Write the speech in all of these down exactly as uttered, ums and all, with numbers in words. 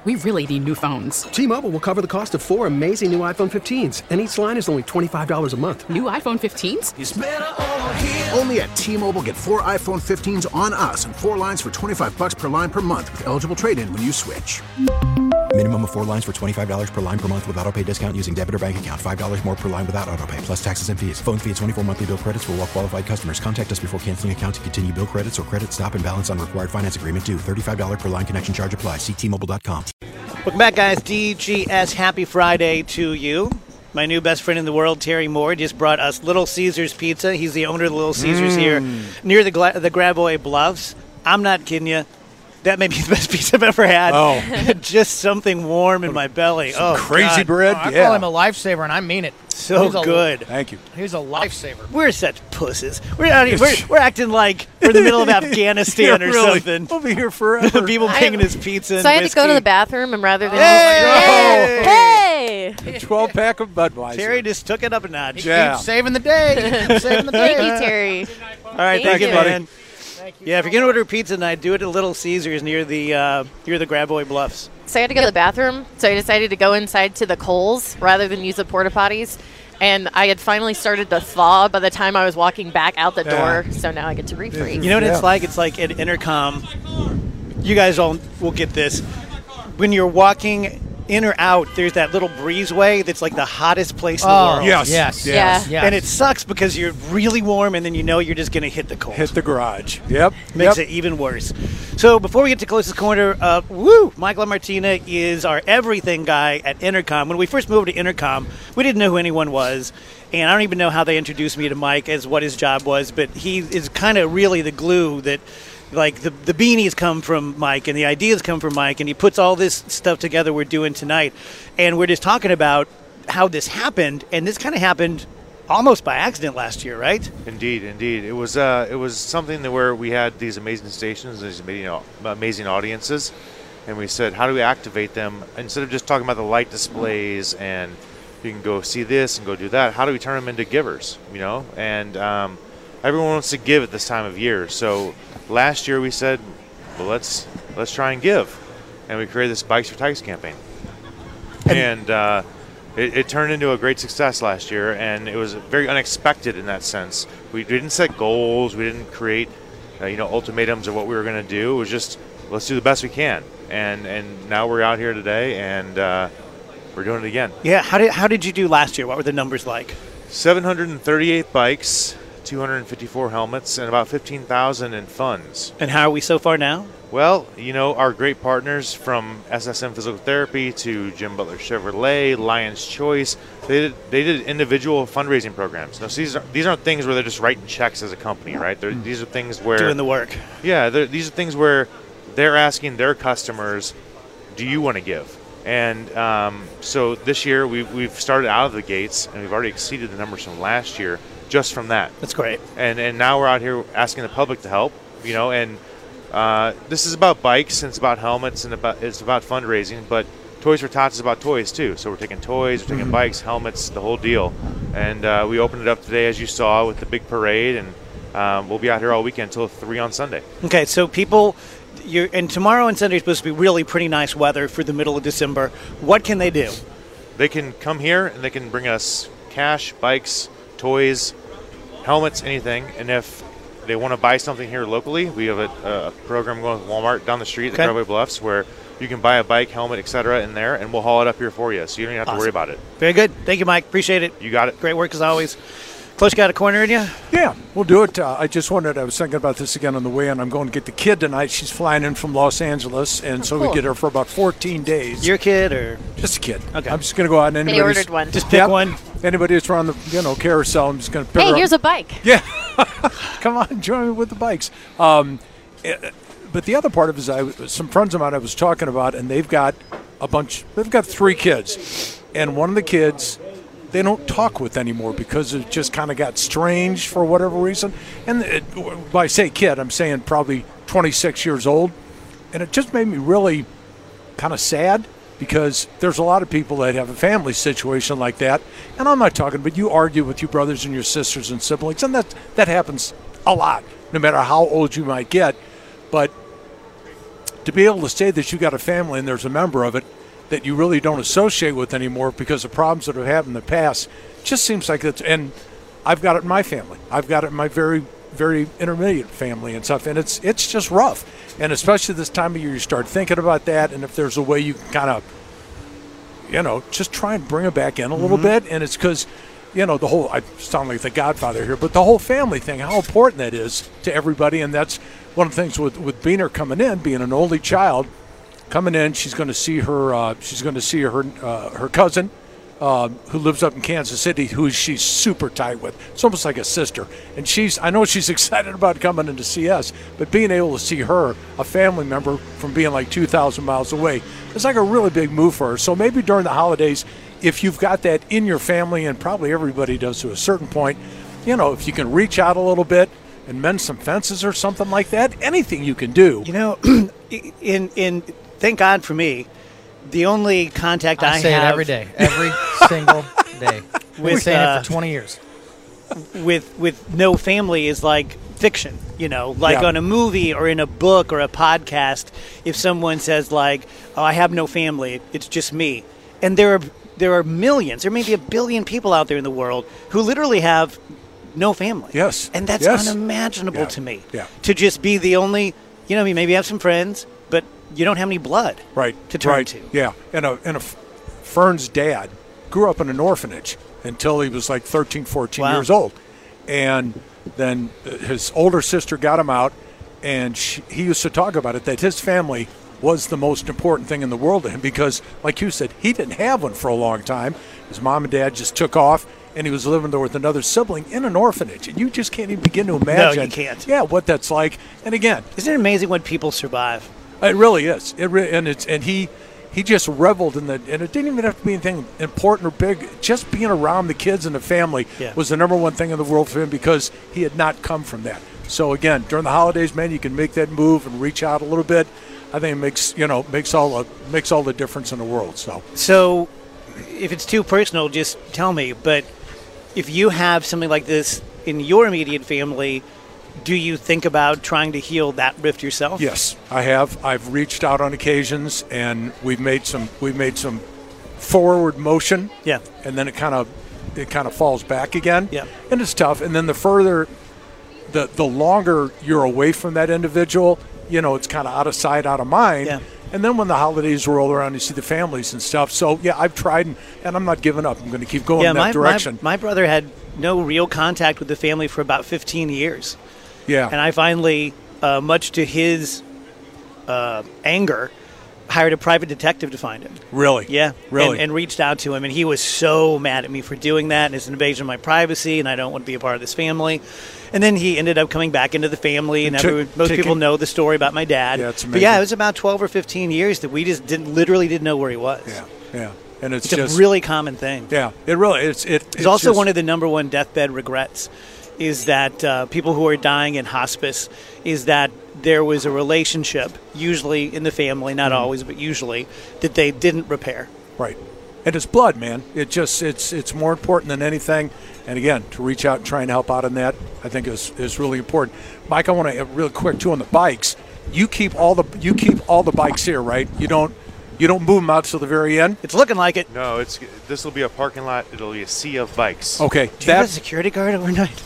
We really need new phones. T-Mobile will cover the cost of four amazing new iPhone fifteens, and each line is only twenty-five dollars a month. New iPhone fifteens? It's better over here. Only at T-Mobile, get four iPhone fifteens on us and four lines for twenty-five dollars per line per month with eligible trade-in when you switch. Minimum of four lines for twenty-five dollars per line per month with autopay discount using debit or bank account. five dollars more per line without autopay, plus taxes and fees. Phone fee at twenty-four monthly bill credits for well-qualified customers. Contact us before canceling account to continue bill credits or credit stop and balance on required finance agreement due. thirty-five dollars per line connection charge applies. See T Mobile dot com. Welcome back, guys. D G S, happy Friday to you. My new best friend in the world, Terry Moore, just brought us Little Caesars Pizza. He's the owner of the Little Caesars mm. here near the, Gla- the Gravois Bluffs. I'm not kidding you. That may be the best pizza I've ever had. Oh. Just something warm in my belly. Some oh, crazy God. bread. Oh, I yeah. call him a lifesaver, and I mean it. So he's good. A, Thank you. He's a lifesaver. We're such pusses. We're out here, we're, we're acting like we're in the middle of Afghanistan yeah, or really. something. We'll be here forever. People bringing his pizza and So I had whiskey. to go to the bathroom, and rather than Hey! hey, A twelve-pack of Budweiser. Terry just took it up a notch. Yeah. Keep saving the day. Keep saving the day. thank you, Terry. All right, Thank thank, you, you. man. Yeah, if you're gonna order pizza tonight, do it at Little Caesars near the uh, near the Gravois Bluffs. So I had to go to the bathroom, so I decided to go inside to the Kohl's rather than use the porta potties. And I had finally started to thaw by the time I was walking back out the Yeah. door, so now I get to refreeze. You know what Yeah. it's like? It's like at Intercom. You guys all will get this. When you're walking in or out, there's that little breezeway that's like the hottest place in the Oh, world. Yes. Yes. Yeah. Yes. And it sucks because you're really warm and then you know you're just going to hit the cold. Hit the garage. Yep. Makes yep. it even worse. So before we get to closest corner, uh, woo, Michael Martina is our everything guy at Intercom. When we first moved to Intercom, we didn't know who anyone was, and I don't even know how they introduced me to Mike as what his job was, but he is kind of really the glue that, like, the, the beanies come from Mike and the ideas come from Mike, and he puts all this stuff together we're doing tonight. And we're just talking about how this happened, and this kind of happened almost by accident last year, right? Indeed, indeed. It was uh, it was something that where we had these amazing stations, these amazing, amazing audiences, and we said, how do we activate them instead of just talking about the light displays and you can go see this and go do that? How do we turn them into givers? You know, and um, everyone wants to give at this time of year. So last year we said, well, let's let's try and give, and we created this Bikes for Tykes campaign, and. Uh, It, it turned into a great success last year, and it was very unexpected in that sense. We didn't set goals. We didn't create, uh, you know, ultimatums of what we were going to do. It was just, let's do the best we can. And and now we're out here today, and uh, we're doing it again. Yeah. How did how did you do last year? What were the numbers like? seven hundred thirty-eight bikes, two hundred fifty-four helmets, and about fifteen thousand in funds. And how are we so far now? Well, you know, our great partners from S S M Physical Therapy to Jim Butler Chevrolet, Lion's Choice, they did, they did individual fundraising programs. Now, so these, are, these aren't things where they're just writing checks as a company, right? They're, these are things where... Doing the work. Yeah, these are things where they're asking their customers, do you want to give? And um, so this year we've, we've started out of the gates, and we've already exceeded the numbers from last year just from that. That's great. And and now we're out here asking the public to help, you know, and... Uh, this is about bikes and it's about helmets and about it's about fundraising, but Toys for Tots is about toys too. So we're taking toys, we're taking bikes, helmets, the whole deal. And uh, we opened it up today, as you saw, with the big parade, and um, we'll be out here all weekend until three on Sunday. Okay, so people, you're, and tomorrow and Sunday is supposed to be really pretty nice weather for the middle of December. What can they do? They can come here and they can bring us cash, bikes, toys, helmets, anything. And if they want to buy something here locally, we have a, a program going with Walmart down the street at Okay. the Gravois Bluffs where you can buy a bike, helmet, et cetera in there, and we'll haul it up here for you, so you don't even have Awesome. to worry about it. Very good. Thank you, Mike. Appreciate it. You got it. Great work as always. Close, you got a corner in you? Yeah, we'll do it. Uh, I just wondered, I was thinking about this again on the way in. I'm going to get the kid tonight. She's flying in from Los Angeles, and Oh, so cool. we get her for about fourteen days. Your kid or? Just a kid. Okay. I'm just going to go out and They anybody ordered one. Just pick Yep. one. Anybody that's around the you know carousel, I'm just going to pick Hey, her here's up. a bike. Yeah, come on, join me with the bikes. Um, eh, but the other part of it is, I some friends of mine I was talking about, and they've got a bunch. They've got three kids, and one of the kids they don't talk with anymore because it just kind of got strange for whatever reason. And it, when I say kid, I'm saying probably twenty-six years old, and it just made me really kind of sad. Because there's a lot of people that have a family situation like that. And I'm not talking, but you argue with your brothers and your sisters and siblings, and that that happens a lot, no matter how old you might get. But to be able to say that you got a family and there's a member of it that you really don't associate with anymore because of problems that have happened in the past, just seems like it's, and I've got it in my family. I've got it in my very, very intermediate family and stuff, and it's it's just rough. And especially this time of year, you start thinking about that, and if there's a way you can kind of, you know, just try and bring it back in a little Mm-hmm. bit, and it's because, you know, the whole, I sound like the Godfather here, but the whole family thing, how important that is to everybody, and that's one of the things with, with Beener coming in, being an only child, coming in, she's going to see her, uh, she's going to see her, uh, her cousin, uh, who lives up in Kansas City, who she's super tight with. It's almost like a sister. And she's, I know she's excited about coming into C S, but being able to see her, a family member, from being like two thousand miles away, it's like a really big move for her. So maybe during the holidays, if you've got that in your family, and probably everybody does to a certain point, you know, if you can reach out a little bit and mend some fences or something like that, anything you can do. You know, in in thank God for me, the only contact I, I say have it every day, every single day. We've been With, saying uh, it for twenty years. with with no family is like fiction, you know, like Yeah. on a movie or in a book or a podcast. If someone says like, "Oh, I have no family, it's just me," and there are there are millions, there may be a billion people out there in the world who literally have no family. Yes. And that's Yes. unimaginable Yeah. to me. Yeah. To just be the only, you know, you maybe have some friends, but you don't have any blood Right. to turn right. to. Yeah. And a, and a Fern's dad grew up in an orphanage until he was like thirteen, fourteen Wow. years old. And then his older sister got him out, and she, he used to talk about it, that his family was the most important thing in the world to him because, like you said, he didn't have one for a long time. His mom and dad just took off, and he was living there with another sibling in an orphanage. And you just can't even begin to imagine. you can't. Yeah, what that's like. And again, Isn't it amazing when people survive? it really is. It re- and it's and he he just reveled in the, and it didn't even have to be anything important or big. Just being around the kids and the family Yeah. was the number one thing in the world for him because he had not come from that. So again, during the holidays, man, you can make that move and reach out a little bit. I think it makes you know makes all the, makes all the difference in the world. So So, if it's too personal, just tell me. But if you have something like this in your immediate family, do you think about trying to heal that rift yourself? yes, I have. I've reached out on occasions, and we've made some we've made some forward motion. Yeah. and then it kind of it kind of falls back again. Yeah. And it's tough. And then the further, the the longer you're away from that individual, you know, it's kind of out of sight, out of mind. Yeah. And then when the holidays roll around, you see the families and stuff. So yeah, I've tried, and, and I'm not giving up. I'm going to keep going Yeah, in that my, direction. my my brother had no real contact with the family for about fifteen years. yeah. And I finally, uh, much to his uh, anger, hired a private detective to find him. really. Yeah, Really. and, and reached out to him, and he was so mad at me for doing that, and it's an invasion of my privacy, and I don't want to be a part of this family. And then he ended up coming back into the family, and And took- everyone, most taking- people know the story about my dad. Yeah, it's But yeah, amazing. it was about twelve or fifteen years that we just didn't, literally didn't know where he was. yeah. Yeah. And it's, It's just a really common thing. yeah. It really it's it. It's, also one of the number one deathbed regrets is that uh, people who are dying in hospice is that there was a relationship, usually in the family, not Mm-hmm. always, but usually, that they didn't repair. Right. And it's blood, man. It just it's it's more important than anything. And again, to reach out and try and help out on that, I think is is really important. Mike, I want to real quick too on the bikes. You keep all the you keep all the bikes here, right? You don't you don't move them out till the very end. It's looking like it. No, it's this will be a parking lot. It'll be a sea of bikes. Okay. Do you have a That's security guard overnight?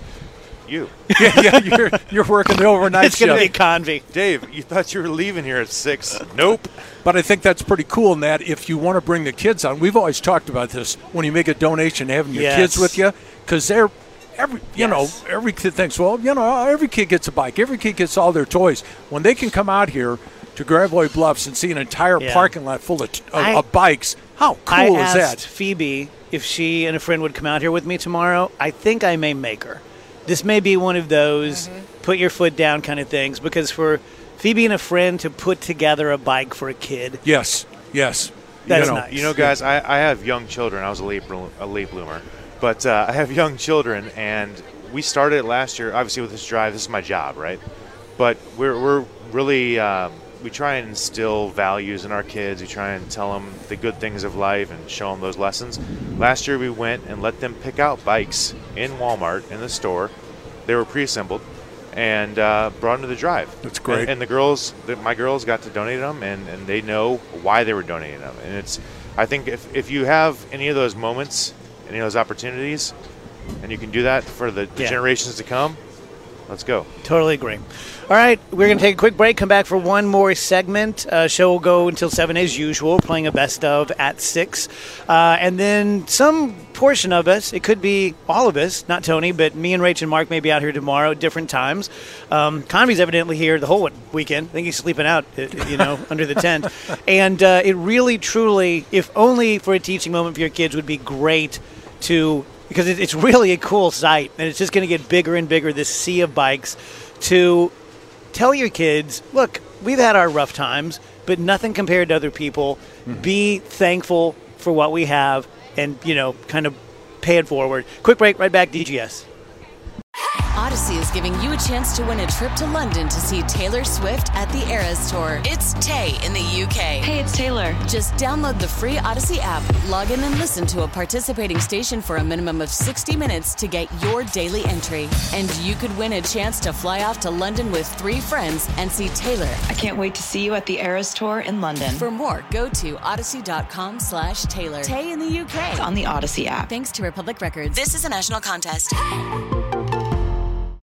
You, yeah, yeah, you're you're working the overnight It's going to be shift. Convy. Dave, you thought you were leaving here at six. Nope. But I think that's pretty cool in that if you want to bring the kids on, we've always talked about this when you make a donation, having your Yes. kids with you, because they're every you Yes. know every kid thinks, well, you know, every kid gets a bike, every kid gets all their toys. When they can come out here to Gravois Bluffs and see an entire Yeah. parking lot full of, of, I- of bikes, how I cool is asked that? Phoebe if she and a friend would come out here with me tomorrow. I think I may make her. This may be one of those put your foot down kind of things, because for Phoebe and a friend to put together a bike for a kid, Yes, yes. That's you know, nice. You know, guys, I, I have young children. I was a late blo- a late bloomer, but uh, I have young children, and we started it last year. Obviously, with this drive, this is my job, right? But we're we're really um, we try and instill values in our kids. We try and tell them the good things of life and show them those lessons. Last year, we went and let them pick out bikes in Walmart in the store. They were pre-assembled, and uh, brought them to the drive. That's great. And, and the girls, the, my girls, got to donate them, and, and they know why they were donating them. And it's, I think, if if you have any of those moments, any of those opportunities, and you can do that for the, the Yeah. generations to come, let's go. Totally agree. All right, we're going to take a quick break, come back for one more segment. Uh, show will go until seven as usual, playing a best of at six. Uh, and then some portion of us, it could be all of us, not Tony, but me and Rach and Mark may be out here tomorrow at different times. Um, Convy's evidently here the whole weekend. I think he's sleeping out, uh, you know, under the tent. And uh, it really, truly, if only for a teaching moment for your kids, would be great to, because it, it's really a cool sight, and it's just going to get bigger and bigger, this sea of bikes, to tell your kids, look, we've had our rough times, but nothing compared to other people. Mm-hmm. Be thankful for what we have and, you know, kind of pay it forward. Quick break, right back, D G S. Odyssey is giving you a chance to win a trip to London to see Taylor Swift at the Eras Tour. It's Tay in the U K. Hey, it's Taylor. Just download the free Odyssey app, log in and listen to a participating station for a minimum of sixty minutes to get your daily entry. And you could win a chance to fly off to London with three friends and see Taylor. I can't wait to see you at the Eras Tour in London. For more, go to odyssey.com slash Taylor. Tay in the U K. It's on the Odyssey app. Thanks to Republic Records. This is a national contest.